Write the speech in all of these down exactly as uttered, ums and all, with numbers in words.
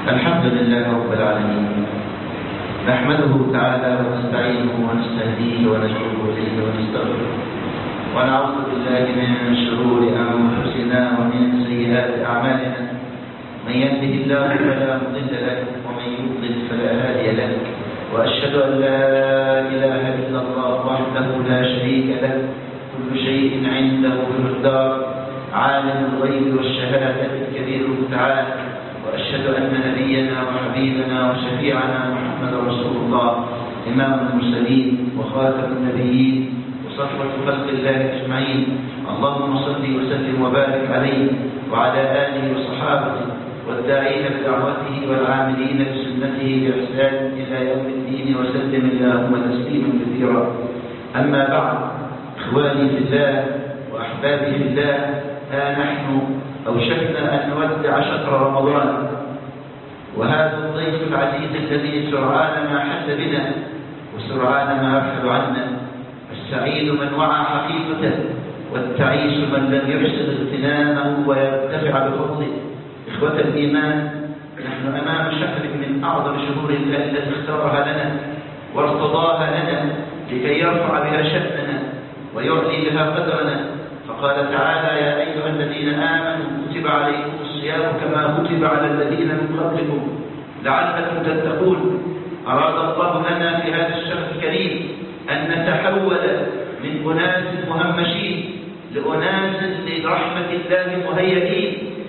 الحمد لله رب العالمين، نحمده تعالى ونستعينه ونستهديه ونشكره إليه ونستغفره، ونعوذ بالله من شرور أنفسنا ومن سيئات أعمالنا. من يهده الله فلا مضل له ومن يضلل فلا هادي له، وأشهد أن لا إله إلا الله وحده لا شريك له، كل شيء عنده بمقدار، عالم الغيب والشهادة الكبير المتعال. وأشهد أن نبينا وحبيبنا وشفيعنا محمد رسول الله، إمام المرسلين وخاتم النبيين وصفوة خلق الله أجمعين. اللهم صل وسلم وبارك عليه وعلى آله وصحابته والداعين بدعوته والعاملين بسنته بإحسان إلى يوم الدين، وسلم اللهم تسليما كثيرا. أما بعد، إخواني في الله وأحبابي في الله، ها نحن أوشكنا أن نودع شهر رمضان، وهذا الضيف العزيز الذي سرعان ما حل بنا وسرعان ما يرحل عنا. السعيد من وعى حقيقته، والتعيس من لم يحسن اغتنامه ويرتفع بفضله. إخوة الإيمان، نحن أمام شهر من أعظم شهور الله التي اختارها لنا وارتضاها لنا لكي يرفع بها شأننا ويعلي بها قدرنا. فقال تعالى: يا أيها الذين آمنوا كتب عليكم الصيام كما كتب على الذين من قبلكم لعلكم تتقون. أراد الله لنا في هذا الشهر الكريم أن نتحول من أناس مهمشين لأناس لرحمة الله مهيئين،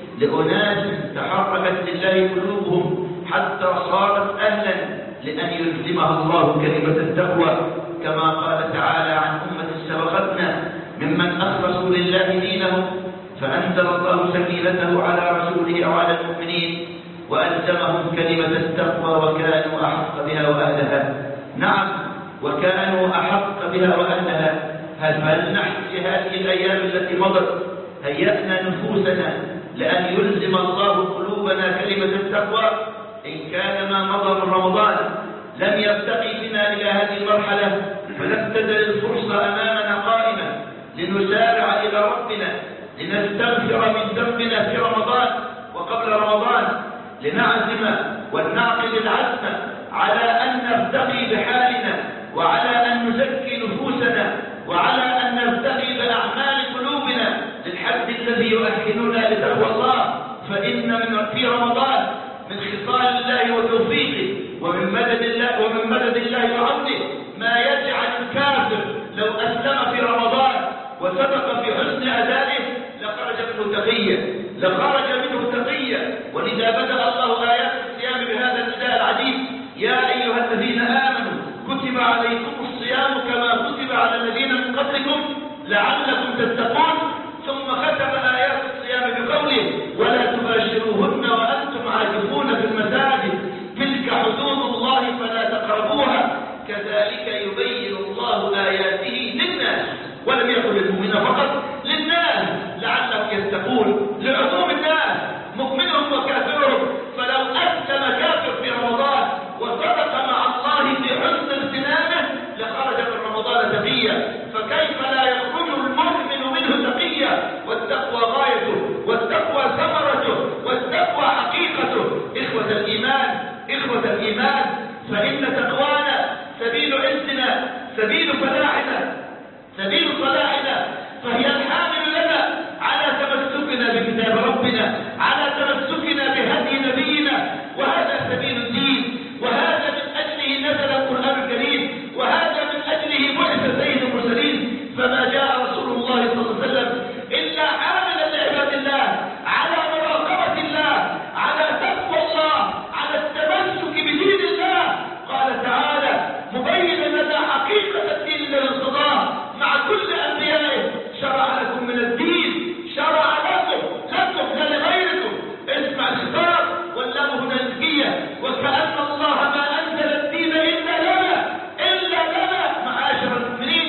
لأناس تحركت لله قلوبهم حتى صارت أهلا لأن يلزمها الله كلمة التقوى، كما قال تعالى عن أمة سبقتنا ممن أخلصوا لله دينهم فأنزل الله سكينته على رسوله وعلى المؤمنين وألزمهم كلمة التقوى وكانوا أحق بها وأهلها. نعم، وكانوا أحق بها وأهلها. هل نحن في هذه الأيام التي مضت هيأنا نفوسنا لأن يلزم الله قلوبنا كلمة التقوى؟ إن كان ما مضى من رمضان لم يرتقي بنا إلى هذه المرحلة، فلم تزل الفرصة أمامنا قائمة لنسارع إلى ربنا، لنستغفر من ذنبنا في رمضان وقبل رمضان، لنعزم ولنعقد العزم على أن نرتقي بحالنا، وعلى أن نزكي نفوسنا، وعلى أن نرتقي بأعمال قلوبنا للحد الذي يؤهلنا لتقوى الله. فإن من في رمضان من خصال الله وتوفيقه ومن مدد الله ومن مدد الله وعونه ما يجعل الكافر لو أسلم في رمضان وسبق في حسن أدائه لخرج منه تقيا، لخرج منه تقيا. ولذا بدأ الله آيات الصيام بهذا النداء العجيب: يا أيها الذين آمنوا كتب عليكم الصيام كما كتب على الذين من قبلكم لعلكم تتقون. ثم ختم آيات الصيام بقوله: ولا تباشروهن وأنتم عاكفون في المساجد تلك حدود الله فلا تقربوها كذلك يبين الله آياته للناس. ولم يقل للمؤمنين فقط، للناس لعلهم يتقون، لعموم الناس مؤمنهم وكافرهم. فلو أسلم كافر في رمضان وصدق مع الله في حسن اغتنامه لخرج من رمضان تقيا، فكيف لا يخرج المؤمن منه تقيا؟ والتقوى غايته، والتقوى ثمرته، والتقوى حقيقته. إخوة الإيمان، إخوة الإيمان، فإن تقوانا سبيل عزنا، سبيل فلاحنا، سبيل صلاحنا، فهي الحامل لنا على تمسكنا بكتاب ربنا، على تمسكنا بهدي نبينا. وهذا سبيل الدين، وهذا من أجله نزل القرآن الكريم، وهذا من أجله بعث سيد المرسلين. فما جاء رسول الله صلى الله عليه وسلم إلا حاملا لعباد الله على مراقبة الله، على تقوى الله، على التمسك بدين الله. قال تعالى مبينا لنا حقيقة الدين للانقضاء مع كل أنبيائه: شرع لكم من الدين، شرع لكم، لكم لا لغيركم. اسمع الخطاب واللام هنا نسبية، وكأن الله ما أنزل الدين إلا لنا، إلا لنا معاشر المؤمنين.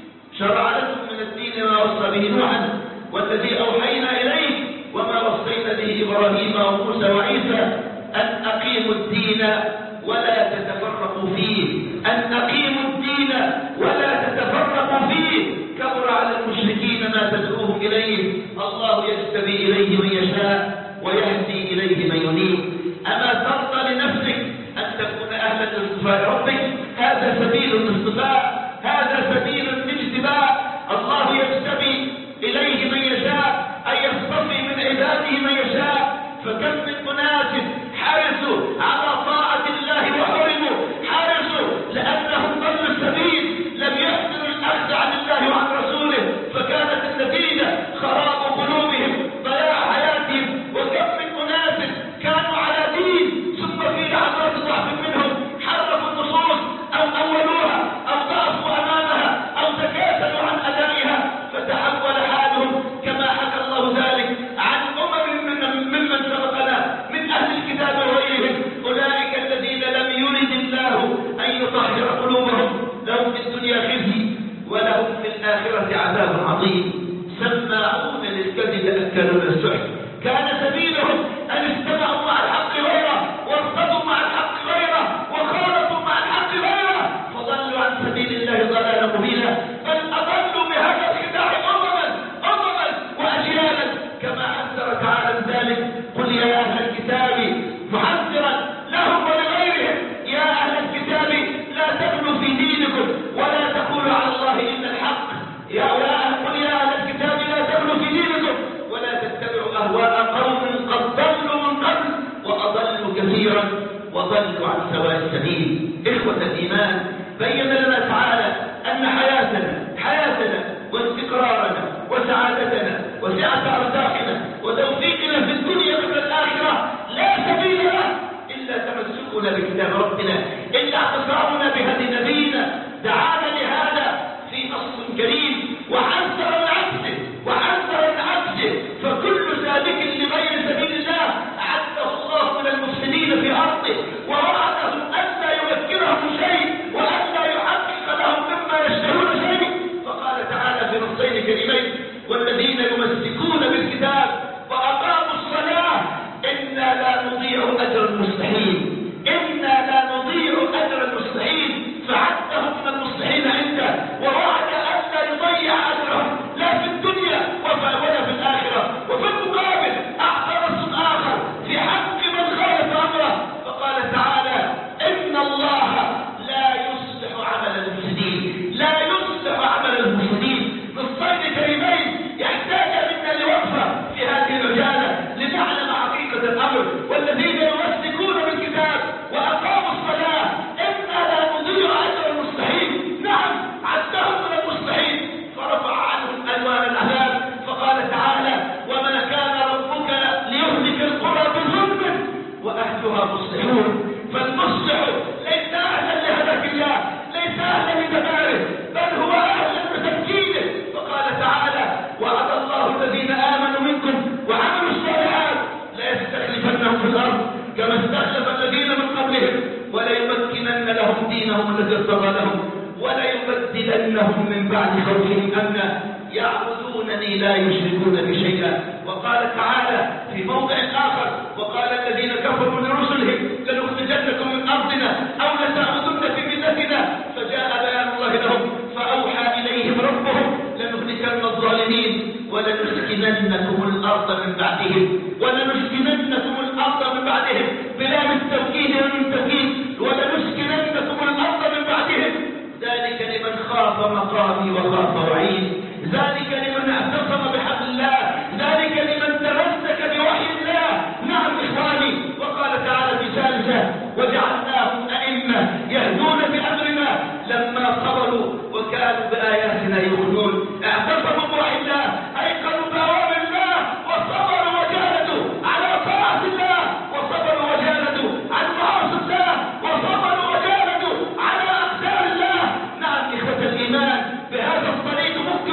شرع لكم من الدين ما وصى به نوحا والذي أوحينا إليه وما وصينا به إبراهيم وموسى وعيسى أن أقيموا الدين ولا تتفرقوا فيه، أن أقيموا الدين ولا تتفرقوا فيه. كبر على المشركين ما تدعوهم إليه، الله يجتبي إليه من يشاء ويهدي إليه من ينيب. أما ترضى لنفسك أن تكون أهلا لاصطفاء ربك؟ هذا سبيل الاصطفاء، هذا سبيل الاجتباء. الله يجتبي إليه من يشاء، أن يصطفي من عباده من يشاء. فكم من أناس حرصوا على طاعة الله وحرموا، حرصوا لأنهم ضلوا السبيل، لم يحسنوا الأخذ عن الله وعن رسوله، فكانت النتيجة خراب قلوبهم، ضياع حياتهم. وكم من أناس كانوا على دين ثم في لحظات ضعف منهم حرفوا النصوص أو أولوها أو ضعفوا أمامها أو تكاسلوا عن أدائها، فتحول حالهم كما حكى الله ذلك عن أمم ممن سبقنا من أهل الكتاب وغيرهم. أولئك الذين لم يرد الله أن يطهر قلوبهم، لهم في الدنيا خزي ولهم في الآخرة عذاب عظيم. سماعون للكذب أكلون السحت، كان سبيلهم أن استمعوا مع الحق غيره وارتضوا مع الحق غيره وخالطوا مع الحق غيره، فضلوا عن سبيل الله ضلالا مبينا، بل أضلوا بهذا الخداع أمما أمما وأجيالا، كما حذر تعالى من ذلك. قل يا أهل الكتاب محذرا لهم ولغيرهم، يا أهل الكتاب لا تغلوا في دينكم ولا تقولوا على الله إلا الحق. يا قل يا أهل الكتاب لا تغلوا في دينكم ولا تتبعوا أهواء قوم قد ضلوا من قبل وأضلوا كثيرا وضلوا عن سواء السبيل. إخوة الإيمان، بين لنا تعالى أن حياتنا حياتنا واستقرارنا وسعادتنا وسعة أرزاقنا وتوفيقنا في الدنيا قبل الآخرة لا سبيل له إلا تمسكنا بكتاب ربنا، إلا اعتصامنا بهدي نبينا. دعانا لهذا في نص كريم وحذر من عكسه وحذر من عكسه، فكل سالك لغير سبيل الله أعده الله من المفسدين في أرضه، ووعدهم أن لا يمكنهم شيء وأن لا يحقق لهم مما يشتهون شيء. فقال تعالى في نصين كريمين: والذين يمسكون بالكتاب وأقاموا الصلاة إنا لا نضيع أجر المصلحين، إنا لا نضيع أجر المصلحين. فعدهم من المصلحين عنده ووعد أن لا يضيع أجرهم لا في الدنيا ولا في الآخرة. وفي المقابل أعطى نص آخر في حق من خالف أمره، فقال تعالى: إن الله لا يصلح عمل المفسدين، لا يصلح عمل المفسدين. نصين كريمين يحتاج منا لوقفة في هذه الرجالة لنعلم حقيقة الأمر. والذين يمسكون بالكتاب وأقاموا الصلاة إنا لا نضيع أجر المصلحين. نعم، عدهم من المصلحين فرفع عنهم ألوان العذاب. فقال تعالى: وما كان ربك ليهلك القرى بظلم وأهلها مصلحون. فالمصلح ليس أهلا لهدف الله، ليس أهلا لدباره، بل هو أهلا بتمكينه. فقال تعالى: وعد الله الذين آمنوا منكم وعملوا الصالحات ليستخلفنهم في الأرض كما استخلف الذين من قبلهم وليمكنن لهم دينهم الذي ارتضى لهم وليبدلنهم من بعد خوفهم أمنا يعبدونني لا يشركون بي شيئا. وقال تعالى في موضع آخر: وقال الذين كفروا لرسلهم لنخرجنكم من أرضنا أو لتعودن في ملتنا. فجاء بيان الله لهم فأوحى إليهم ربهم لنهلكن الظالمين ولنسكننكم الأرض من بعدهم ولنسكننكم الأرض من بعدهم بلام التوكيد ومن التوكيد ولنسكننكم الأرض من بعدهم. ذلك لمن خاف مقامي وخاف وعيد، ذلك لمن اعتصم بحبل الله، ذلك لمن تمسك بوحي الله. نعم إخواني. وقال تعالى في ثالثة: وجعلناهم أئمة يهدون بأمرنا لما صبروا وكانوا بآياتنا يؤمنون. اعتصموا بوحي الله، أيقنوا بأوامر الله، وصبروا وجاهدوا على طاعة الله، وصبروا وجاهدوا عن معاصي الله، وصبروا وجاهدوا على أقدار الله. نعم إخوة الإيمان، بهذا الطريق ممكن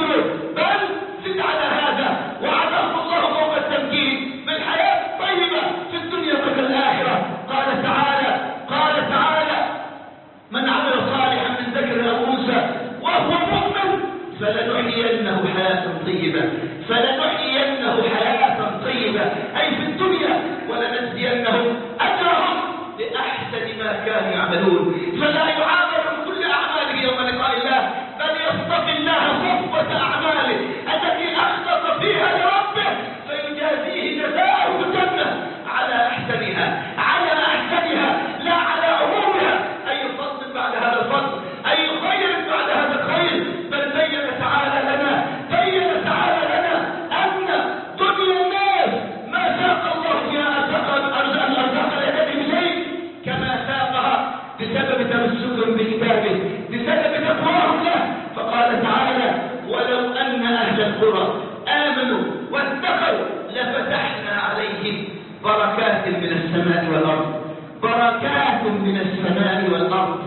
بركات من السماء والأرض، بركات من السماء والأرض،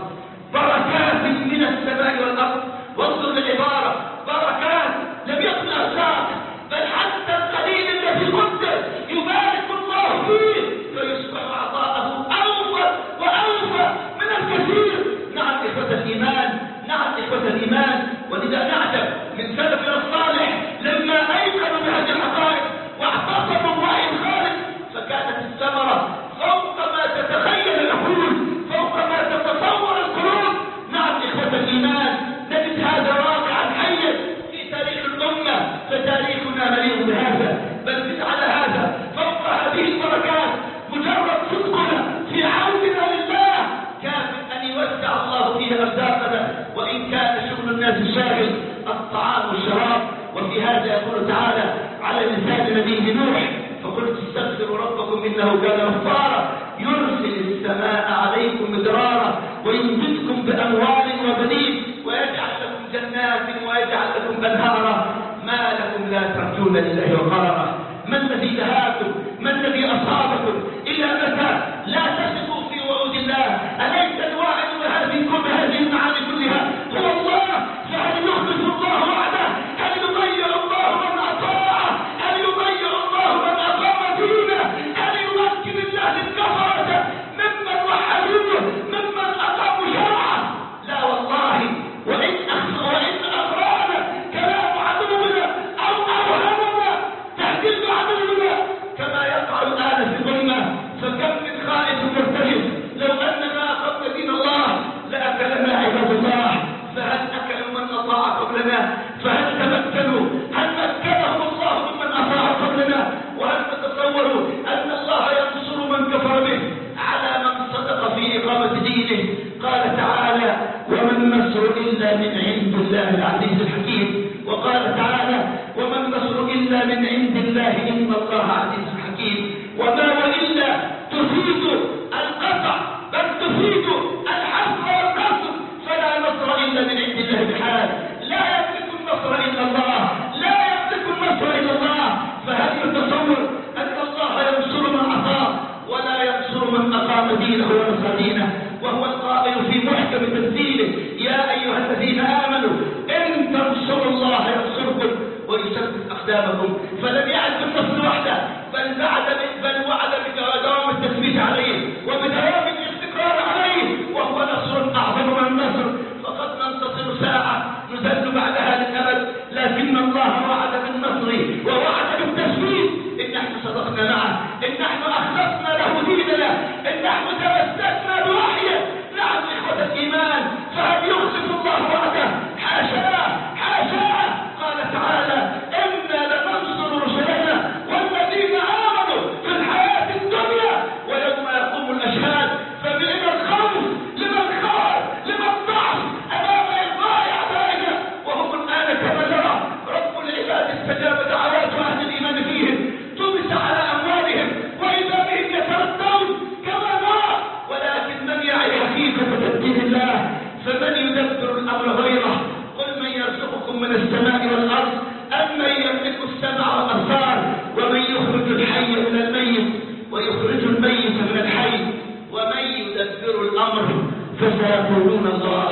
بركات من السماء والأرض. وانظر للعبارة بركات، لم يكن أرزاق، بل حتى القليل الذي قدر يبارك الله فيه فيصبح عطاءه أوفى وأوفى من الكثير. نعم إخوة الإيمان، نعم إخوة الإيمان. ولذا نعجب من سلفنا الصالح لما أيقنوا بهذه الحقائق واعتصموا وعي الخالق، فكانت الثمرة فوق ما تتخيل العقول، فوق ما تتصور القلوب. نعم إخوة الإيمان، نجد هذا واقعا حيا في تاريخ الأمة، فتاريخنا مليء بهذا. بل زد على هذا فوق هذه البركات مجرد صدقنا في عوننا لله كاف أن يوسع الله فيه أرزاقنا، وإن كان شغل الناس الشاغل الطعام والشراب. وفي هذا يقول تعالى على لسان نبيه نوح: فقلت استغفروا ربكم إنه كان غفارا يرسل السماء عليكم مدرارا ويمددكم بأموال وبنين ويجعل لكم جنات ويجعل لكم أنهارا ما لكم لا ترجون لله وقرارا. ما الذي دهاكم؟ ما الذي أصابكم؟ إلى متى لا تثقوا في وعود الله؟ أليس الواعد بهذه كل هذه المعاني كلها هو الله؟ فهل يخلف الله وعده؟ هل يضيع الله من أطاعه؟ هل يضيع الله من أقام دينه؟ هل يمكن الله الكفرة ممن وحدوه ممن أقاموا شرعه؟ لا والله. وإن وإن أغرانا كلام عدونا أو أوهمنا تهديد عدونا كما يقع الآن في ظلمه، فكم من خائف مرتهب لو أننا أخذنا دين الله لأكلنا عباد الله. فهل أكلوا من أطاع قبلنا؟ فهل تمكنوا؟ هل مكنهم الله ممن أطاع قبلنا؟ وهل تتصوروا أن الله ينصر من كفر به على من صدق في إقامة دينه؟ قال تعالى: وما النصر إلا من عند الله العزيز الحكيم. وقال تعالى: وما النصر إلا من عند الله إن الله عزيز حكيم. وما وإلا تفيد القطع بل تفيد الحفظ والنصر، فلا نصر إلا من عند الله بحال. لا يملك النصر إلا الله، لا يملك النصر إلا الله. فهل يتصور أن الله ينصر من أطاع ولا ينصر من أقام دينه ونصر دينه؟ وهو القائل في محكم تنزيله: يا أيها الذين آمنوا إن تنصروا الله ينصركم ويثبت أقدامكم. فلم يعد بالنصر وحده، بل بعد بل وعد بدوام التثبيت عليه وبدوام الاستقرار عليه، وهو نصر أعظم من النصر. فقد ننتصر ساعة نذل بعدها للأبد، لكن الله وعد بالنصر ووعد بالتثبيت. إن نحن صدقنا معه، إن نحن أخلصنا له ديننا، إن نحن تمسكنا بوحيه. نعم إخوة الإيمان، فهل يخلف الله وعده؟ حاشاه حاشاه. قال تعالى: إنا لننصر رسلنا والذين آمنوا في الحياة الدنيا ويوم يقوم الأشهاد. فمن الخوف لمن خاف لمن ضعف أمام إرضاء أعدائنا، وهم الآن كما نرى رب العباد استجاب دعوات أهل الإيمان فيهم، طمس على أموالهم وإذا بهم يتردون كما نرى. ولكن من يعي حقيقة تدبير الله فمن يدبر الأمر غيره؟ قل من يرزقكم من السماء والأرض أم من يملك السمع والأبصار ومن يخرج الحي من الميت ويخرج الميت من الحي ومن يدبر الأمر فسيقولون الله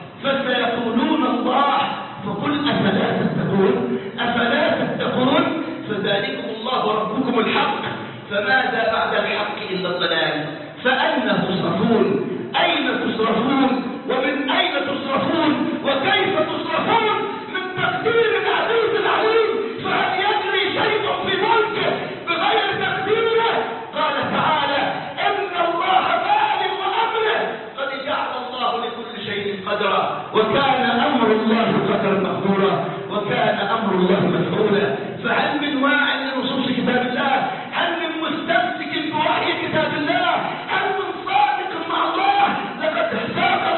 فسيقولون الله فقل أفلا تتقون أفلا تتقون فذلكم الله ربكم الحق فماذا بعد الحق إلا الضلال فأين تصرفون؟ أين تصرفون؟ ومن أين تصرفون؟ وكيف تصرفون؟ من تقدير العزيز العليم. فهل يجري شيء في ملكه بغير تقديره؟ قال تعالى: إن الله بالغ أمره قد جعل الله لكل شيء قدرا وكان أمر الله قدرا مقدورا وكان أمر الله مفعولا. فهل من واع لنصوص كتاب الله؟ هل من مستمسك بوحي كتاب الله؟ هل من صادق مع الله؟ لقد ساق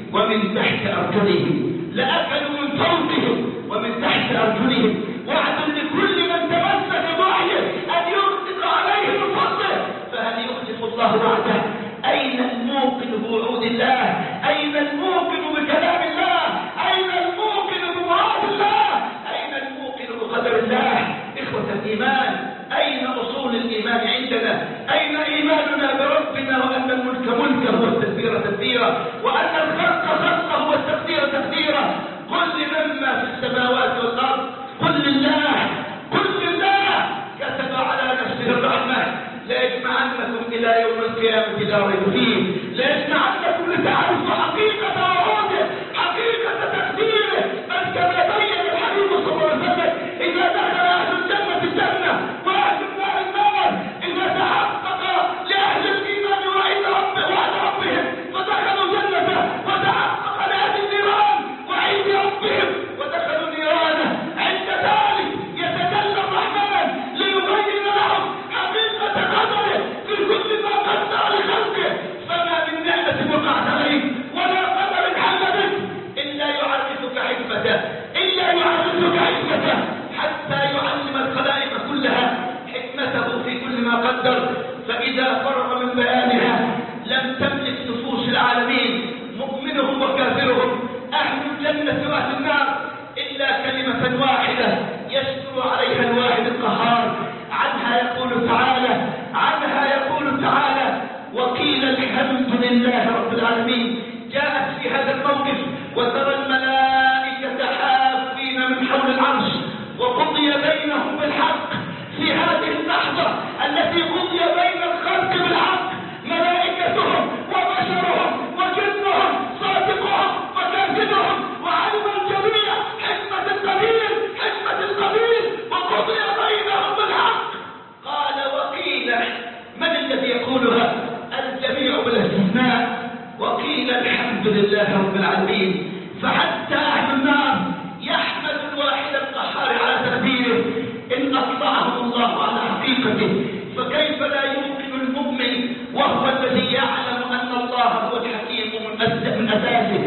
ومن تحت أرجلهم، لأكلوا من فوقهم ومن تحت أرجلهم، وعد لكل من تمسك بوحيه أن يغدق عليه من فضله، فهل يخلف الله وعده؟ أين الموقن بوعود الله؟ أين الموقن بكلام الله؟ أين الموقن بمراد الله؟ أين الموقن بقدر الله؟ إخوة الإيمان، أين أصول الإيمان عندنا؟ أين إيماننا بربنا وأن الملك ملكه والتدبير تدبيرا وأن الخلق خلقه والتقدير تقديرا؟ قل لمن ما في السماوات والأرض، قل لله، قل لله كتب على نفسه الرحمة ليجمعنكم إلى يوم القيامة لا ريب فيه، ليجمعنكم لتعرفوا حقيقة وعوده، حقيقة تقديره، بل كما بين الحبيب صلى الله عليه وسلم إذا دخل أهل الجنة الجنة وأهل النار النار، إذا تحقق لأهل الإيمان وعد ربهم وعد ربهم فدخلوا جنته، وتحقق لأهل النيران وعيد ربهم ودخلوا نيرانه، عند ذلك يتجلى الرحمن ليبين لهم حقيقة قدره في كل ما قدر لخلقه، فما من نعمة وقعت عليك ولا قدر حل بك إلا يعرفك حكمته، إلا يعرفك حكمته حتى يعلم الخلائق كلها حكمته في كل ما قدر. فإذا فرغ من بيانها لم تملك نفوس العالمين مؤمنهم وكافرهم، أهل الجنة وأهل النار، إلا كلمة واحدة يستر عليها الواحد القهار. عنها يقول تعالى عنها يقول تعالى وقيل الحمد لله رب العالمين. جاءت في هذا الموقف وترى الملائكة حافين من حول العرش وقضي بينهم بالحق. في هذه اللحظة التي قضي بين الخلق بالحق، ملائكتهم وبشرهم وجنهم صادقهم وكاذبهم، وعلم الجميع حكمة القدير حكمة القدير، وقضي بينهم بالحق. قال وقيل، من الذي يقولها؟ الجميع بلا استثناء. وقيل الحمد لله رب العالمين. فحتى أهل النار يحمد الواحد القهار على تقديره إن أطلعهم الله على حقيقته، فكيف لا يوقن المؤمن وهو الذي يعلم أن الله هو الحكيم من أساسه؟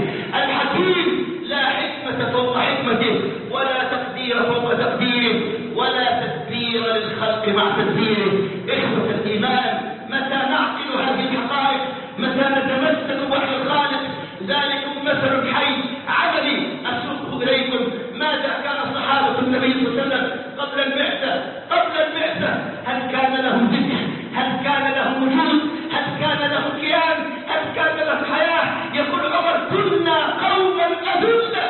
الحكيم لا حكمة فوق حكمته، ولا تقدير فوق تقديره، ولا تدبير للخلق مع تدبيره. إخوة الإيمان، متى نعقل هذه الحقائق؟ متى نتمسك بوحي الخالق؟ ذلكم مثل حي عملي أسوق إليكم ماذا كان صحابة النبي صلى الله عليه وسلم قبل البعثة قبل البعثة هل كان لهم ذكر؟ هل كان لهم وجود؟ هل كان لهم كيان؟ هل كان لهم حياة؟ يقول عمر كنا قوما أذلة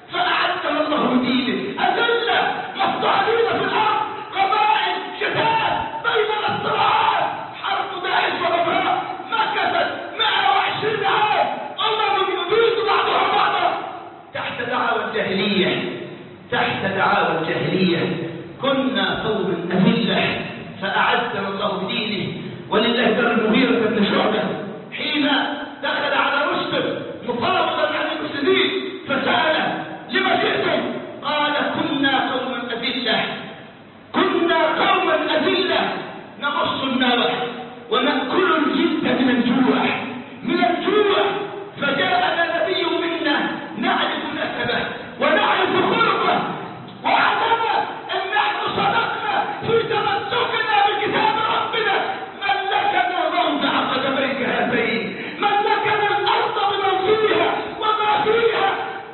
فأعدنا الله دينه، أذلة مفتوحين في الأرض، قبائل شتات بين الصراعات، حرب داعش وغيرها مكثت مئة وعشرين عام، أمم يبيد بعضها بعضا تحت دعاوى الجاهلية تحت دعاوى الجاهلية. كنا قوما أذلة فأعزنا الله بدينه. ولله در المغيرة بن شعبة حين دخل على رستم مفاوضا عن المسلمين فسأله لما جئتم؟ قال كنا قوما أذلة كنا قوما أذلة نمص النار ونأكل الجد من الجوع من الجوع فجاءنا نبي منا نعرف نسبه ونعرف خلقه وعلمه ان نحن صدقنا في تمسكنا بكتاب ربنا. ملكنا موضع قدميك هاتين، ملكنا الارض بمن فيها وما فيها،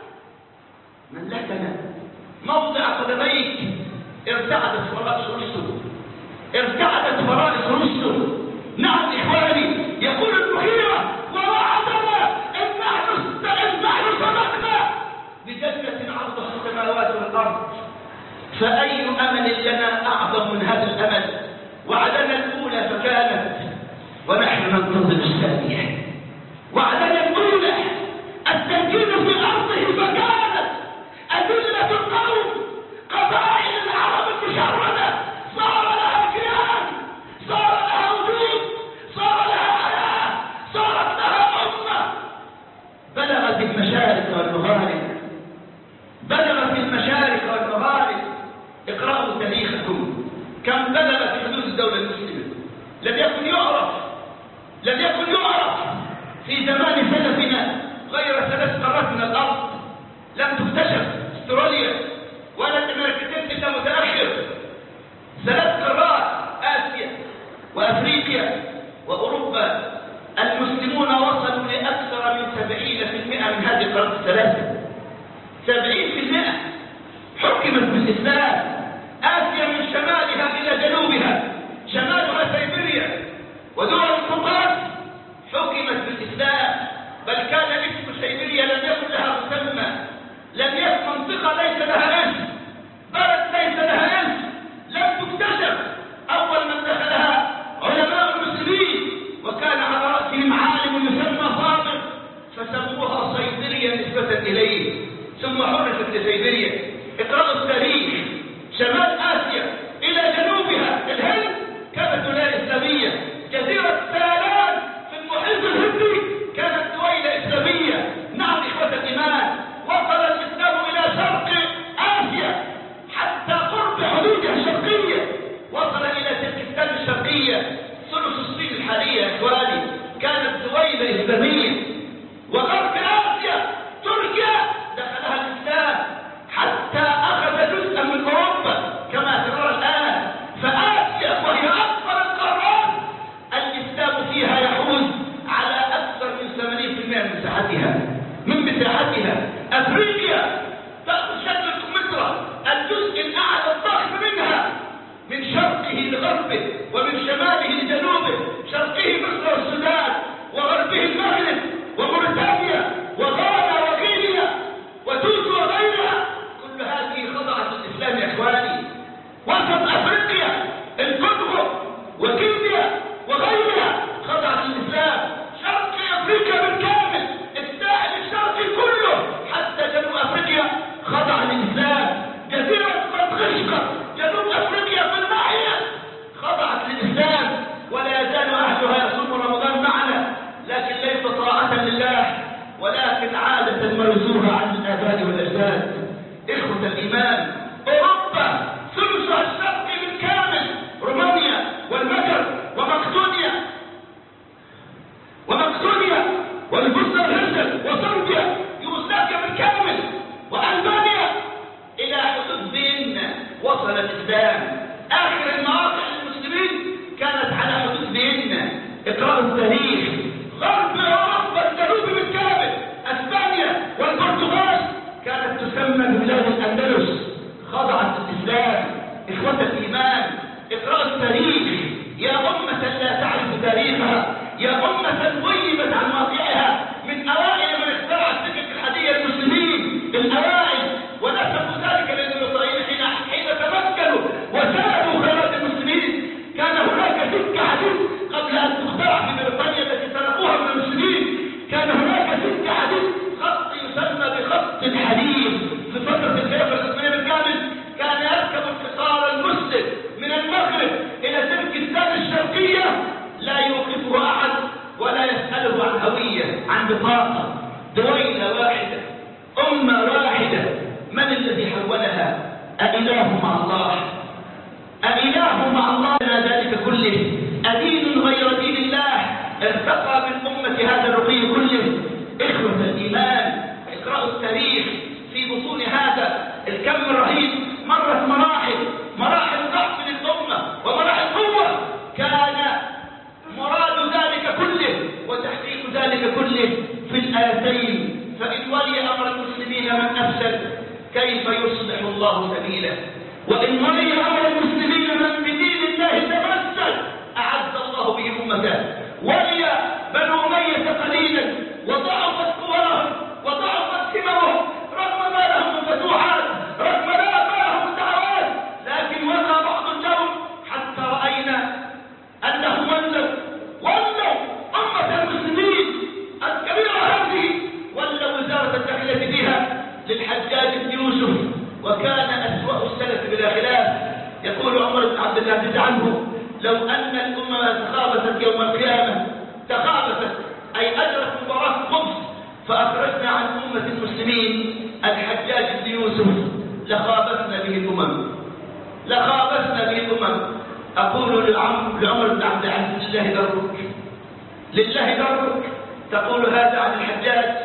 ملكنا موضع قدميك. ارتعدت فرائس رسل ارتعدت فرائس رسل نعم إخواني، يقول المغيرة ووعدنا إن نحن صدقنا بجنة عرضها السماوات والأرض. فأي أمل لنا أعظم من هذا الأمل؟ وعدنا الأولى فكانت ونحن ننتظر الثانية. وعدنا الأولى التمكين في أرضه فكانت أذلة القوم، قبائل العرب المشردة صار لها كيان، صار لها وجود، صار لها حياة، صارت لها أمة. بلغت المشارق والمغارب بلغت المشارق والمغارب. اقرأوا تاريخكم كم بلغت حدود الدولة المسلمة. لم يكن يعرف لم يكن يعرف في زمان سلفنا غير ثلاث الأرض لم تكتشف استراليا ولا الأمريكتين إلا متأخر. ثلاث قارات آسيا وأفريقيا وأوروبا المسلمون وصلوا لأكثر من سبعين في المئة من هذه القارات الثلاثة. سبعين في المئة حكمت بالإسلام. آسيا من شمالها إلى جنوبها، شمالها سيبيريا ودول القوقاز حكمت بالإسلام، بل كان اسم سيبيريا لم يكن لها مسمى، لم يكن منطقة ليس لها اسم، بلد ليس لها اسم، لم تكتشف. أول من دخلها علماء المسلمين، وكان على رأسهم عالم يسمى فاطر، فسموها سيبيريا نسبة إليه، ثم حرفت لسيبيريا. اقرأوا التاريخ، شمال آسيا إلى جنوبها الهند كانت ولاية إسلامية. جزيرة سالان في المحيط الهندي كانت دويلة إسلامية. نعم إخوة الإيمان، وصل الإسلام إلى شرق آسيا حتى قرب حدودها الشرقية، وصل إلى تركستان الشرقية، ثلث الصين الحالية يا إخواني كانت دويلة إسلامية. وغرب آسيا تركيا دخلها الإسلام حتى أخذ جزءا من أوروبا كما ترى الآن. فآسيا وهي أكبر القارات الإسلام فيها يحوز على أكثر من ثمانين بالمئة من مساحتها من مساحتها. أفريقيا تأخذ شكل الكمثرى، الجزء الأعلى الضخم منها، من شرقه لغربه ومن شماله لجنوبه، شرقه مصر والسودان وغربه المغرب وموريتانيا وغانا وغينيا وتونس وغيرها، كل هذه خضعت للإسلام يا إخواني. وسط أفريقيا الكونغو وكينيا وغيرها خضعت للإسلام. شرق أفريقيا بالكامل، الساحل الشرقي كله حتى جنوب أفريقيا خضع للإسلام. جزيرة مدغشقر جنوب أفريقيا في الناحية خضعت للإسلام، ولا يزال أهلها يصوم رمضان معنا، لكن ليس طاعة لله ولكن عادة مرزوها عن الآباء والأجداد. إخوة الإيمان، أوروبا ثلثها الشرقي بالكامل، رومانيا والمجر ومقدونيا ومقدونيا والبوسنة والهرسك وصربيا، يوغوسلافيا بالكامل، وألبانيا إلى حدود فيينا وصل الإسلام. آخر المواقع للمسلمين كانت على حدود فيينا. اقرأوا التاريخ. غرب أوروبا الجنوبي بالكامل، أسبانيا والبرتغال كانت تسمى ببلاد الأندلس، خضعت للإسلام. إخوة الإيمان، اقرأوا التاريخ يا أمة لا تعرف تاريخها، يا أمة غيبت عن واقعها. من أوائل من اخترع السكك الحدية المسلمين، الأوائل، ونسبوا ذلك للمصريين حين حين تمكنوا وساعدوا خيرات المسلمين. كان هناك سكة حديد قبل أن تخترع في بريطانيا التي سرقوها من المسلمين، كان هناك سكة حديد، خط يسمى بخط الحديد في فترة الخلافة العثمانية بالكامل. كان يركب القطار المسلم من المغرب إلى تركستان الشرقية، لا يوقفه أحد ولا يسأله عن هوية، عن بطاقة. دويلة واحدة، أمة واحدة. من الذي حولها؟ أإله مع الله؟ أإله مع الله ذلك كله؟ أدين غير دين الله ارتقى من أمة هذا الرقي كله؟ إخوة الإيمان، اقرأوا التاريخ. في بطون هذا الكم الرهيب مرت مراحل، مراحل ضعف للأمة ومراحل قوة. كان مراد ذلك كله وتحقيق ذلك كله في الآيتين: فإن ولي أمر المسلمين من أفسد كيف يصلح الله سبيله، وإن ولي أمر المسلمين من بدين الله تمثل أعز الله به أمته. ولي بنو أمية قليلا وضعفت قواهم وضعفت هممهم، رغم ما لهم من فتوحات، رغم ما لهم دعوات، لكن وقع بعض الجو حتى رأينا أنهم ولوا ولوا أمة المسلمين الكبيرة هذه، ولوا وزارة الداخلية فيها للحجاج بن يوسف، وكان أسوأ السلف بلا خلاف. يقول عمر بن عبد العزيز عنه: لو أن الأمة تخابثت يوم القيامة، تخابثت أي أجرت مباراة خبز، فأخرجنا عن أمة المسلمين الحجاج بن يوسف، لخابثنا به الأمم، لخابثنا به الأمم. أقول لعمر بن عبد العزيز: لله درك، لله درك. تقول هذا عن الحجاج،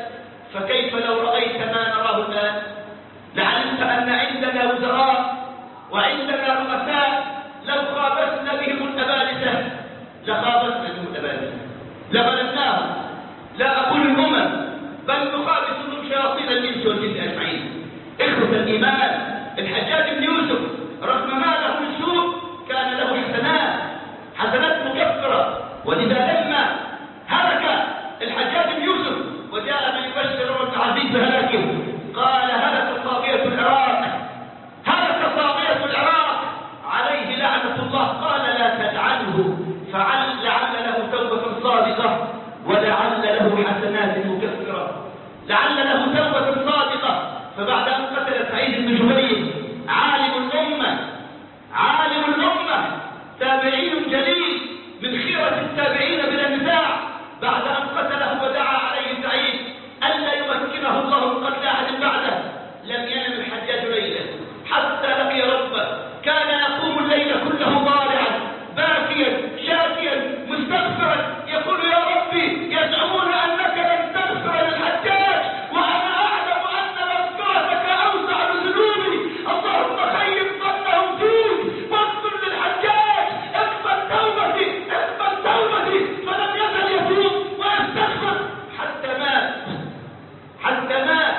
فكيف لو رأيت ما نراه الآن؟ لعلمت أن عندنا وزراء وعندنا رؤساء لو خابسنا بهم الأبالسة لخابسنا بهم الأبالسة لغلبناهم، لا أقول الأمم بل نخابسهم شياطين الإنس والجن أجمعين. إخوة الإيمان، الحجاج بن يوسف رغم ما له من سوء كان له حسنات حسنات مكفرة، ولذا لما هلك الحجاج بن يوسف وجاء من يبشر والتعذيب بهلاكه قال هلك طاغية العراق، هلك طاغية العراق عليه لعنة الله. قال لا تلعنه فعل لعل له توبة صادقة ولعل له حسنات مكفرة، لعل له توبة صادقة. فبعد أن قتل سعيد بن جبير عالم الأمة عالم الأمة تابعين جليل من خيرة التابعين بلا نزاع، بعد أن قتله ودعا عليه سعيد ألا يمكنه الله من قتل أحد بعده، لم ينم الحجاج ليلا حتى لقي ربه، كان يقوم الليل كله ضارعا باكيا شاكيا مستغفرا يقول يا ربي يزعمون أنك لن تغفر للحجاج وأنا أعلم أن مغفرتك أوسع لذنوبي، اللهم خيب ظنهم فيك واغفر للحجاج، اقبل توبتي اقبل توبتي. فلم يزل يتوب ويستغفر حتى مات حتى مات.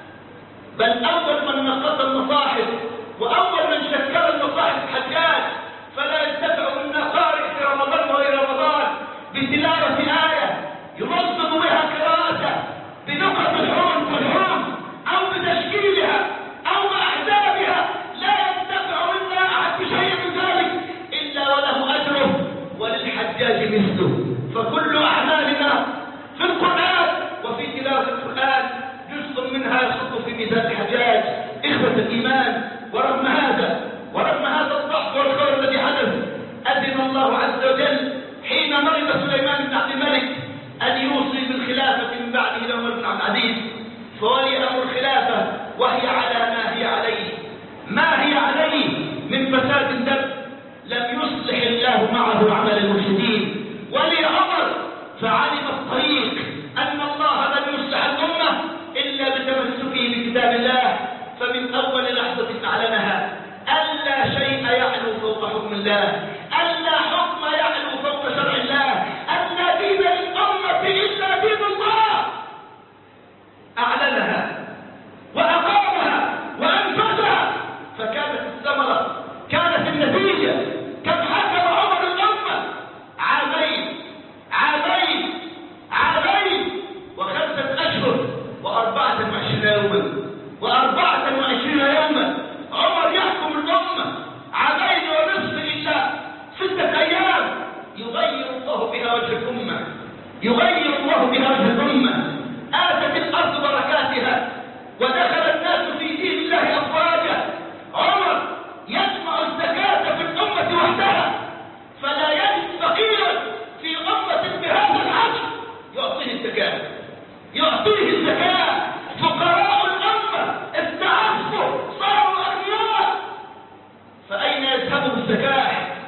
بل أول من نقض المصاحف وأول من شكل المصاحف الحجاج، فلا ينتفع منا قارئ في رمضان وغير رمضان بتلاوة آية ينظم بها قراءته بنقط الحروف والحروف أو بتشكيلها أو بأحزابها، لا ينتفع منا أحد بشيء من ذلك إلا وله أجره وللحجاج مثله. فكل أعمالنا في القرآن وفي تلاوة القرآن جزء منها يصب في ميزان الحجاج. إخوة الإيمان، ورغم هذا ورغم هذا الضعف والخور الذي حدث أذن الله عز وجل حين مرض سليمان بن عبد الملك أن يوصي بالخلافة من بعده عمر بن عبد العزيز، فولي أمر الخلافة وهي على ما هي عليه ما هي عليه من فساد دم لم يصلح الله معه عمل المفسدين. ولي عمر فعلم الطريق أن الله لن يصلح الأمة إلا بتمسكه بكتاب الله، فمن أول لحظة أعلنها ألا شيء يعلو فوق حكم الله، ألا حكم يعلو فوق شرع الله، ألا دين للأمة إلا دين الله. أعلنها وأقامها وأنفذها، فكانت الثمرة كانت النتيجة. كم حكم عمر الأمة؟ عامين عامين عامين وخمسة أشهر وأربعة وعشرين يوما وأربعة وعشرين يوما عمر يحكم الأمة، عامين ونصف إلا ستة أيام يغير الله بها وجه الأمة يغير الله بها وجه الأمة. آتت الأرض بركاتها ودخل الناس في دين الله أفواجا. عمر يجمع الزكاة في الأمة وحدها، فلا يجد فقيرا في أمة بهذا الحجم يعطيه الزكاة يعطيه الزكاة. فقراء الأمة استعفوا صاروا أغنياء، فأين يذهبوا بالزكاة؟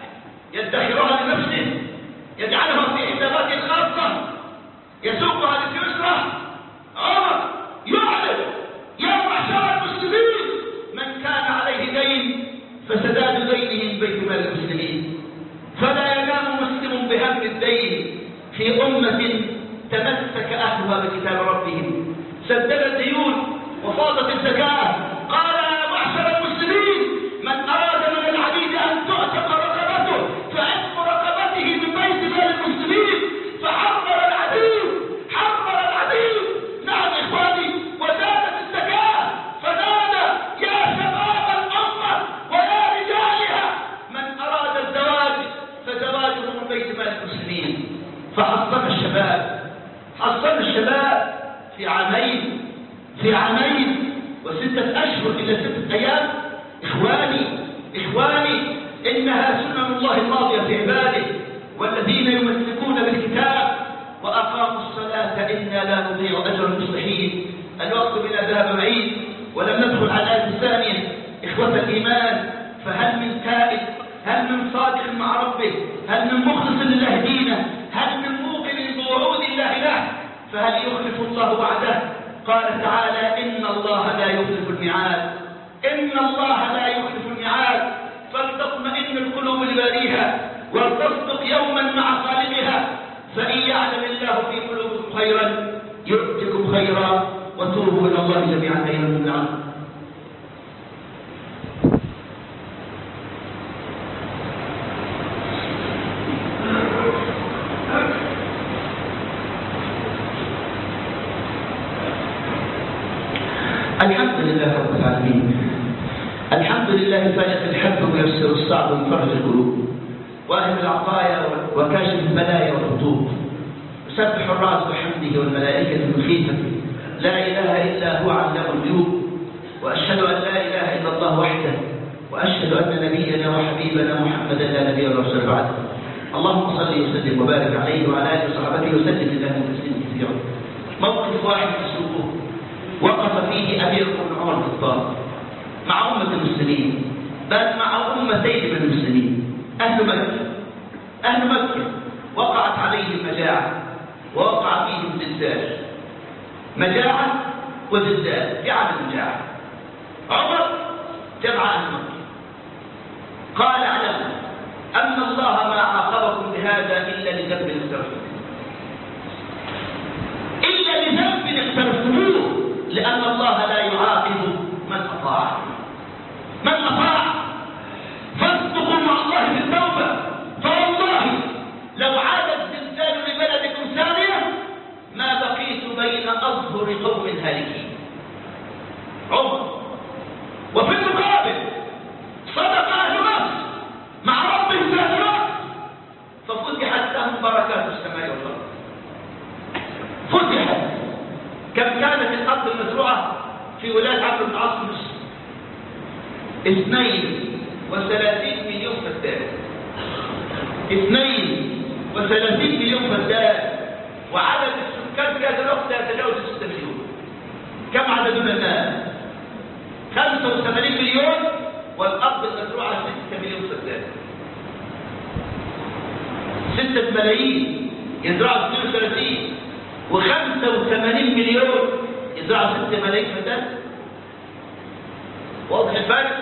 يدخرها لنفسه، يجعلها في حساباته الخاصة، يسوقها لليسرى. عمر يعلن يا معشر المسلمين من كان عليه دين فسداد دينه من بيت مال المسلمين. فلا ينام مسلم بهم الدين في أمة تمسك أهلها بكتاب ربهم، سدد الديون وفاضت الزكاة. قال يا معشر المسلمين من أراد من العبيد أن تعتق رقبته فعتق رقبته من بيت مال المسلمين، فحرر العبيد حرر العبيد. نعم إخواني، وزادت الزكاة فنادى يا شباب الأمة ويا رجالها من أراد الزواج فزواجه من بيت مال المسلمين. فحصن الشباب حصن الشباب في عامين في عامين وستة أشهر إلى ستة أيام. إخواني إخواني إنها سنن الله الماضية في عباده، والذين يمسكون بالكتاب وأقاموا الصلاة إنا لا نضيع أجر المصلحين. الوقت بنا ذهب بعيد ولم ندخل على الآية الثانية. إخوة الإيمان، فهل من تائب؟ هل من صادق مع ربه؟ هل من مخلص لله دينه؟ هل من موقن بوعود الله له؟ فهل يخلف الله وعده؟ قال تعالى إن الله لا يخلف الميعاد، إن الله لا يخلف الميعاد، فلتطمئن القلوب لباريها ولتصدق يوما مع خالقها، فإن يعلم الله في قلوبكم خيرا يؤتكم خيرا وتوبوا إلى الله جميعا أيها المؤمنون. الحمد لله رب العالمين، الحمد لله فالق الحب ويسر الصعب ويفرج القلوب واهل العطايا وكاشف البلايا والخطوب، يسبح الرعد بحمده والملائكة من خيفته، لا إله إلا هو علام الغيوب، وأشهد أن لا إله إلا الله وحده، وأشهد أن نبينا وحبيبنا محمدا لا نبي ولا رسول بعده. اللهم صل وسلم وبارك عليه وعلى آله وصحبه وسلم اللهم تسليما كثيرا. موقف واحد يسوقه وقف فيه أمير بن عمر الخطاب مع أمة المسلمين، بل مع أمتين من المسلمين، أهل مكة. أهل مكة وقعت عليهم مجاعة ووقع فيهم زلزال، مجاعة وزلزال في عام المجاعة. عمر جمع أهل مكة قال اعلموا أن الله ما عاقبكم بهذا إلا لذنب اقترفتموه، إلا لذنب اقترفتموه، لأن الله لا يعاقب من أطاع. من أطاع فاصدقوا مع الله في التوبة، فوالله لو عاد الزلزال لبلدكم ثانية ما بقيت بين أظهر قوم هالكين. عمر. وفي المقابل صدق أهل مصر مع ربهم ذات الوقت ففتحت لهم بركات السماء والأرض. فتحت. كم كانت الأرض المزروعة في ولاية عمرو بن العاص مصر؟ اثنين وثلاثين مليون فدان. اثنين وثلاثين مليون فدان، وعدد السكان في هذا الوقت لا يتجاوز ستة مليون. كم عددنا الآن؟ خمسة وثمانين مليون، والأرض المزروعة ستة مليون فدان. ستة ملايين يزرعوا اثنين وثلاثين، وخمسة وثمانين مليون يزرعوا ستة ملايين فدان. واضح الفرق؟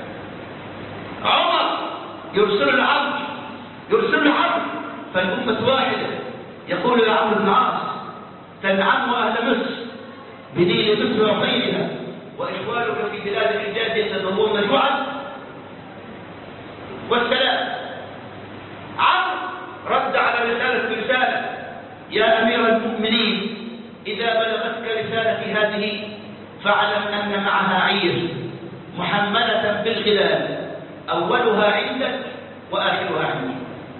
عمر يرسل العبد يرسل العبد فالأمة واحدة، يقول يا عمرو بن العاص تنعم أهل مصر بنيل مصر وخيرها، وإخوانك في بلاد الحجاز يتضمون الجوعا والسلام. عمرو رد على رسالة رسالة: يا أمير المؤمنين إذا بلغتك رسالتي هذه فاعلم أن معها عير محملة بالغلال، أولها عندك وآخرها عندي.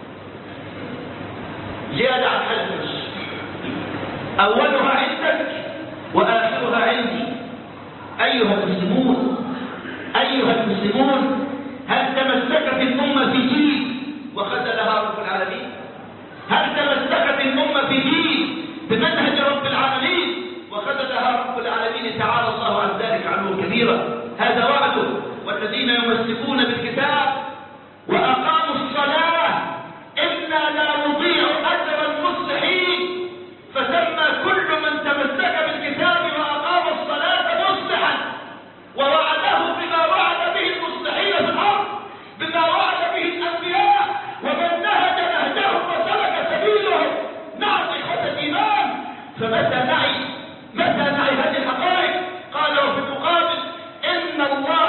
زيادة عن حالة مصر، أولها عندك وآخرها عندي. أيها المسلمون أيها المسلمون هل تمسكت الأمة في دين وخذلها رب العالمين؟ هل تمسكت الأمة في دين بمنهج رب العالمين وخذلها رب العالمين؟ تعالى الله عن ذلك علوا كبيرا. هذا وعده: والذين يمسكون بالكتاب وأقاموا الصلاة إنا لا نضيع أجر المصلحين. فسمى كل من تمسك بالكتاب وأقام الصلاة مصلحا، ووعده بما وعد به المصلحين في الأرض، بما وعد به الأنبياء، ومن نهج نهجهم وسلك سبيلهم. نعم إخوة الإيمان، فمتى نعي متى نعي هذه الحقائق؟ قال وفي المقابل إن الله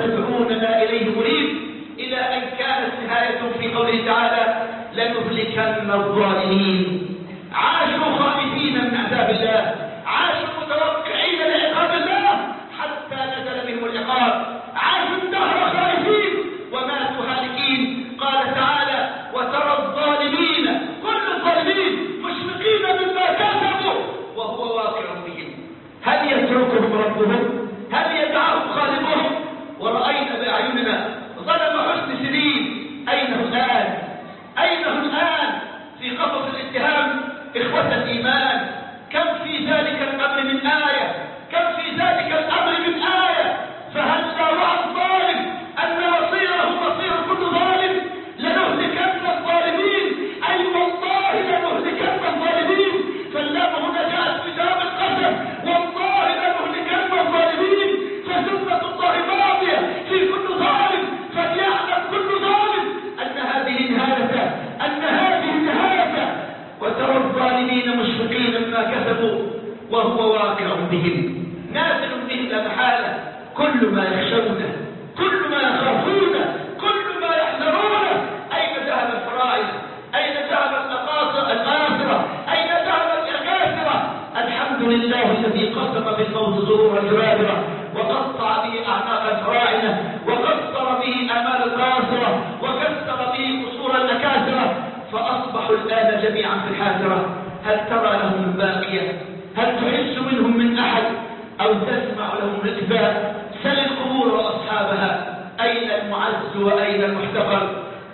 تدعوننا إليه مريب، إلى أن كانت نهاية في قوله تعالى لنهلكن الظالمين. عاشوا خائفين من عذاب الله، عاشوا متوقعين لعقاب الله حتى نزل بهم العقاب، عاشوا الدهر خائفين وماتوا هالكين. قال تعالى وترى الظالمين، كل الظالمين مشفقين مما كسبوا وهو واقع بهم. هل يتركهم ربهم؟ هل يدعهم خالقهم؟ ورأينا بأعيننا ظلم حسن سنين، أين هم الآن؟ أين هم الآن في قفص الاتهام؟ إخوة الإيمان، كم في ذلك الأمر من آية، كم في ذلك الأمر من آية. فهل لا وعى الظالم أن مصيره مصير كل ظالم؟ لنهلكن الظالمين، أي والله لنهلكن الظالمين. فاللام هنا جاءت بجواب القسم، والله لنهلكن الظالمين. فسنة الله ماضية في كل ظالم، فليعلم كل ظالم أن هذه نهايته، أن هذه نهايته. وترى الظالمين مشفقين مما كسبوا وهو واقع بهم، نازل بهم لا محالة. كل ما يخشونه، كل ما يخافونه، كل ما يحذرونه. أين ذهب الفرائض؟ أين ذهب الأقاصر الآخرة؟ أين ذهب الأكاسرة؟ الحمد لله الذي قسم بالموت ظهور الجبابرة، وقطع به أعناق الفراعنة، وقصر به آمال القاصرة، وكسر به قصور الأكاسرة، فأصبحوا الآن جميعا في الحاسرة. هل ترى لهم من باقية؟ هل تحس منهم من أحد أو تسمع لهم ركبا؟ سل القبور وأصحابها، أين المعز وأين المحتقر؟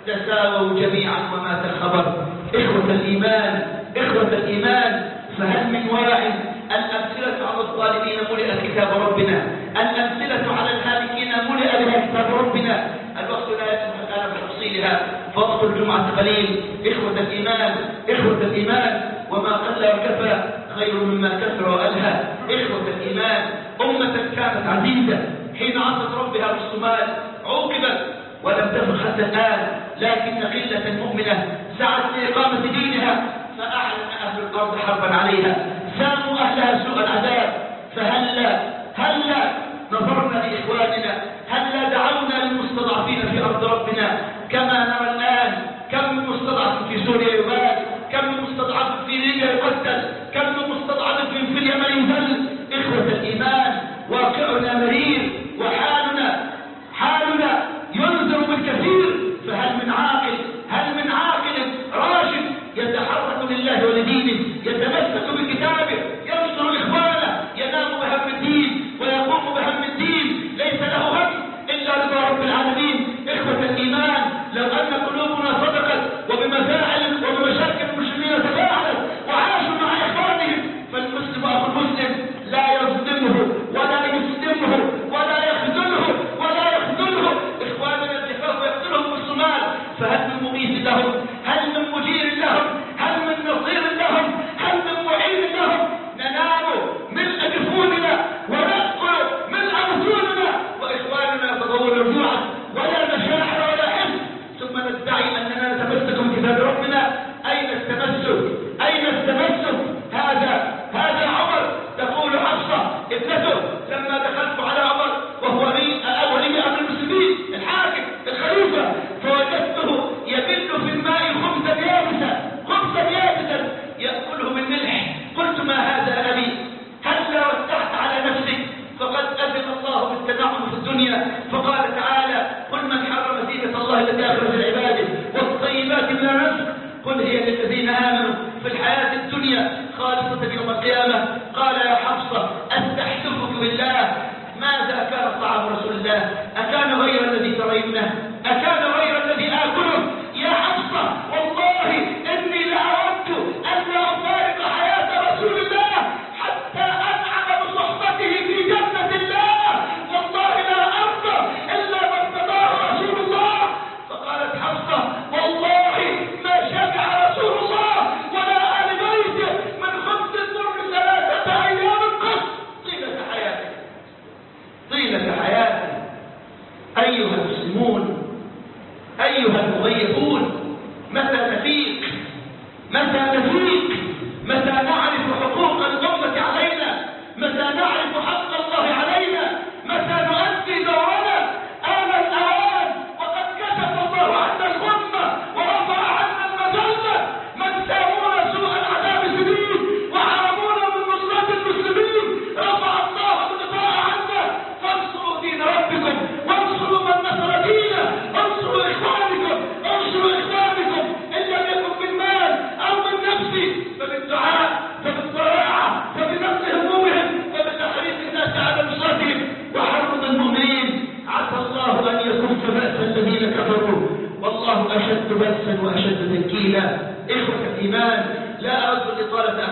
تساووا جميعا ومات الخبر. إخوة الإيمان، إخوة الإيمان، فهل من واعٍ؟ الأمثلة على الظالمين ملئ كتاب ربنا، الأمثلة على الهالكين ملئ بها كتاب ربنا. الوقت لا يسمح الآن بتفصيلها، فوقت الجمعة قليل. إخوة الإيمان، إخوة الإيمان، وما قل وكفى خير مما كثر وألهى. إخوة الإيمان، أمة كانت عزيزة حين عصت ربها بالصمال عوقبت ولم تفر حتى الآن، لكن قلة مؤمنة سعت لإقامة دينها فأعلن أهل الأرض حربا عليها، ساموا أهلها سوء العذاب. فهلا هلا نظرنا لإخواننا، هلا دعونا للمستضعفين في أرض ربنا، كما نرى الآن كم من مستضعف في سوريا يباد، كم من مستضعف في ليبيا يقتل، كم من مستضعف في اليمن يذل. إخوة الإيمان، واقعنا مرير، وحالنا حالنا ينذر بالكثير. فهل من عاقل، هل من عاقل راشد يتحرك لله ولدينه، يتمسك بكتابه، ينصر إخوانه، ينام بهم الدين ويقوم بهم الدين، ليس له هم إلا رضا رب العالمين. إخوة الإيمان، لو أن قلوبنا صدقت وبمفاعل وبمشاكل المسلمين تفاعلت وعاشوا مع إخوانهم، فالمسلم أخو المسلم لا يظلمه ولا يسلمه ولا يخذله ولا يخذله. إخواننا الجفاف يقتلهم بالصمال، فهل من مغيث لهم؟ هل من مجير لهم؟ هل من نصير لهم؟ هل من معين لهم؟ ننام ملء جفوننا ونأكل ملء بطوننا وإخواننا يتضون رجوعا ولا مشاعر ولا حس، ثم ندعي أننا نتمسك بكتاب ربنا. أين التمسك؟ أين التمسك؟ هذا هذا عمر، تقول حفصة ابنته لما دخلت على عمر وهو ولي أمر المسلمين الحاكم الخليفة، فوجدته يبل في الماء خبزا يابسا، خبزا يابسا يأكله من ملح. قلت ما هذا أبي؟ هلا وسعت على نفسك؟ فقد أذن الله بالتنعم في الدنيا، فقال تعالى قل من حرم زينة الله التي أخرج لعباده والطيبات من الرزق قل هي للذين آمنوا في الحياة الدنيا خالصة يوم القيامة. قال يا حفصة أستحلفك بالله ماذا كان طعام رسول الله؟ أكان غير الذي ترينه؟ أكان غير الذي آكله؟ يا حفصة والله إني لأردت أن لا أفارق حياة رسول الله حتى أنعم بصحبته في جنة الله. والله لا أرضى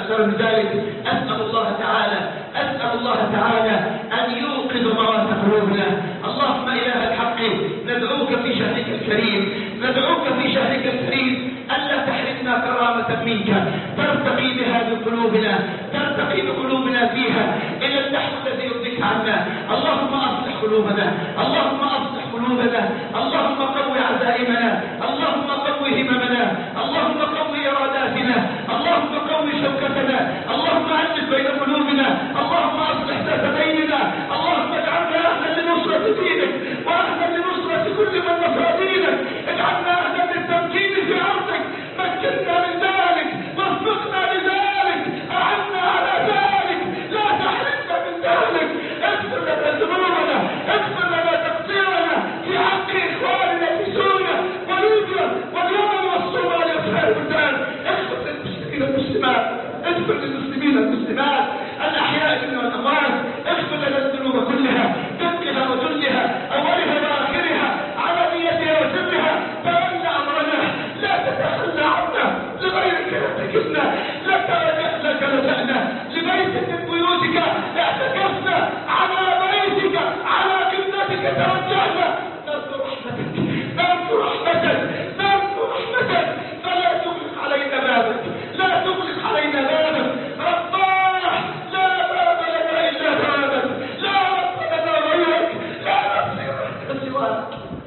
أكثر من ذلك. أسأل الله تعالى أسأل الله تعالى أن يوقظ موات قلوبنا. اللهم إله الحق ندعوك في شهرك الكريم ندعوك في شهرك الكريم ألا تحرمنا كرامة منك ترتقي بها بقلوبنا ترتقي بقلوبنا فيها إلى اللحظة الذي يرضيك عنا. اللهم أصلح قلوبنا اللهم أصلح قلوبنا اللهم قوي عزائمنا اللهم قوي هممنا اللهم قوي إراداتنا اللهم قوي شوكتنا اللهم ألف بين قلوبنا اللهم أصلح ذات بيننا اللهم اجعلنا أهلا لنصرة دينك وأهلا لنصرة كل من نصر دينك. اجعلنا أهلا للتمكين في أرضك مكننا من ذلك وفقنا لذلك أعنا على ذلك لا تحرمنا من ذلك. اغفر لنا ذنوبنا اغفر لنا تقصيرنا في حق إخواننا في سوريا وليبيا واليمن والصومال وسائر البلدان. اغفر للمسلمين المسلمات اغفر للمسلمين المسلمات الأحياء منهم والأموات. اغفر لنا الذنوب كلها دقها وجلها أولها وآخرها علانيتها وسرها. تولى أمرنا لا تتخلى عنا لغيرك لا لك لك لجأنا لبيت من بيوتك اعتكفنا على بيتك على قبلتك توجهنا. نرجو رحمتك نرجو رحمتك نرجو رحمتك فلا تغلق علينا بابك لا تغلق علينا بابك. ربنا لا باب لنا إلا بابك لا رب لنا غيرك لا نصير لك سواك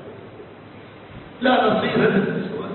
لا نصير لك سواك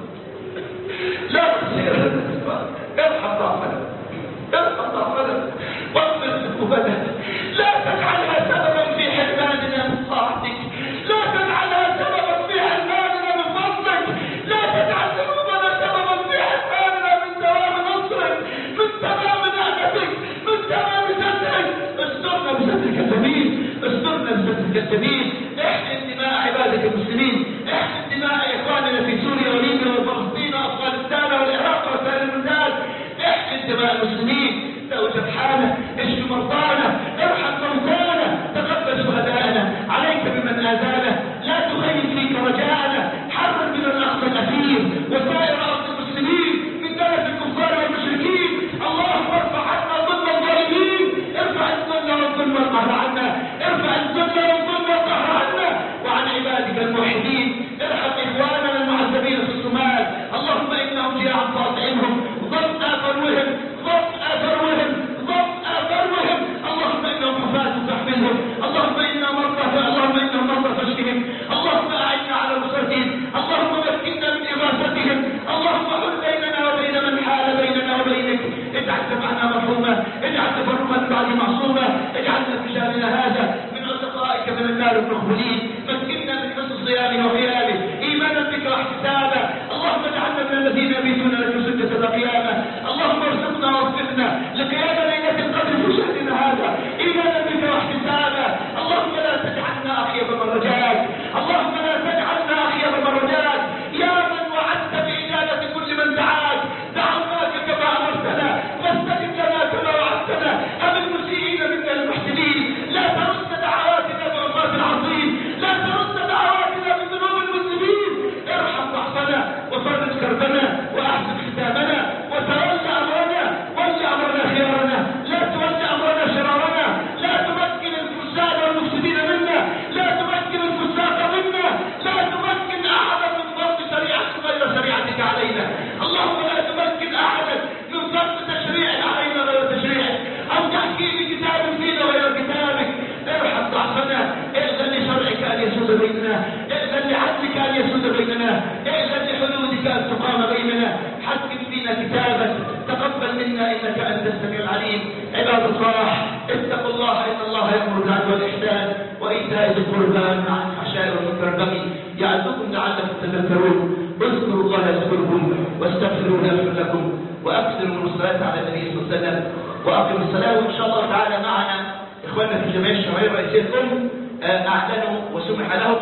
لا نصير لك سواك. ارحم ضعفنا ارحم ضعفنا واغفر ذنوبنا لا تجعلها سببا في حرماننا من طاعتك لا تجعلها سببا في حرماننا من فضلك لا تجعل ذنوبنا سببا في حرماننا من دوام نصرك من تمام نعمتك من تمام سترك. استرنا بسترك الجميل استرنا بسترك الجميل. احقن دماء عبادك المسلمين احقن دماء اخواننا في سوريا وليبيا وفلسطين وافغانستان والعراق وسائر البلدان. احقن دماء المسلمين دعو جرحانا اشف مرضانا ارحم موتانا تقبل شهداءنا عليك بمن آذانا لا تخيب فيك رجاءنا. حرر من الاقصى الأثير وسائر ارض المسلمين من دنس الكفار والمشركين. اللهم ارفع عنا ظلم الظالمين ارفع الذل والظلم والقهر عنا ارفع الذل والظلم والقهر عنا وعن عبادك الموحدين. ارحم اخواننا المعذبين في الصومال اللهم انهم جياعا فاطعمهم ضبط اثرهم ضبط اثرهم ضبط اثرهم اللهم انهم حفاة فاحملهم اللهم انا مرضى اللهم انهم مرضى فاشفهم اللهم اعنا على نصرتهم اللهم مكننا من اغاثتهم اللهم حل بيننا وبين من حال بيننا وبينك. اجعل سمعنا مرحوما اجعل تفرقا بعد معصوما اجعلنا في شهرنا هذا من اصدقائك من النار المقبولين. مكننا من حسن صيامه وقيامه ايمانا بك واحتسابا. اللهم اجعلنا من الذين يبيتون لك سجة القيامه. اللهم ارزقنا ووفقنا لقيام ليله القدر في شهرنا هذا ايمانا بك واحتسابا. اللهم لا تجعلنا اخيب من رجاك اللهم لا تجعلنا اخيب من رجاك يا من وعدت باجابه كل من دعاك. دعوناك كما امرتنا واستجب لنا كما وعدتنا. ام المسيئين منا المحسنين لا ترد دعواتنا بعصاة العظيم لا ترد دعواتنا بذنوب المسلمين. ارحم ضعفنا وفرج كربنا واحسن ختامنا وتولى امرنا ولي امرنا خيارنا لا تولى امرنا شرارنا لا تمكن الفساد والمفسدين منا لا تمكن الفساق منا لا تمكن احدا من فرض شريعه غير شريعتك علينا. اللهم لا تمكن احدا من فرض تشريع علينا غير تشريعك او تحكيم كتاب فينا غير كتابك. ارحم ضعفنا اذن لشرعك ان يسود بيننا اذن لعدلك ان يسود بيننا اذن لحدودك ان تقام بيننا. حكم فينا كتابك تقبل منا انك انت السميع العليم. عباد الله اتقوا الله ان الله يامر بالعدل والاحسان وايتاء ذي القربى وينهى عن الفحشاء والمنكر والبغي يعظكم لعلكم تذكرون. اذكروا الله يذكركم واستغفروه يغفر لكم واكثروا من الصلاه على النبي صلى الله عليه وسلم واقيموا الصلاه. وان شاء الله تعالى معنا اخواننا في الجمعيه الشرعيه الرئيسيه الام اعلنوا وسمح لهم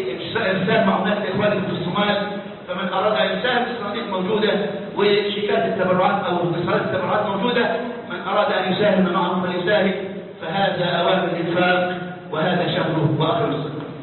بارسال معونات لاخوانهم في الصومال. فمن اراد ان يساهم الصناديق موجوده وشيكات التبرعات او بصالات التبرعات موجوده. من اراد ان يساهم معهم فليساهم. فهذا اوامر الانفاق وهذا شهره واخر الصدقه.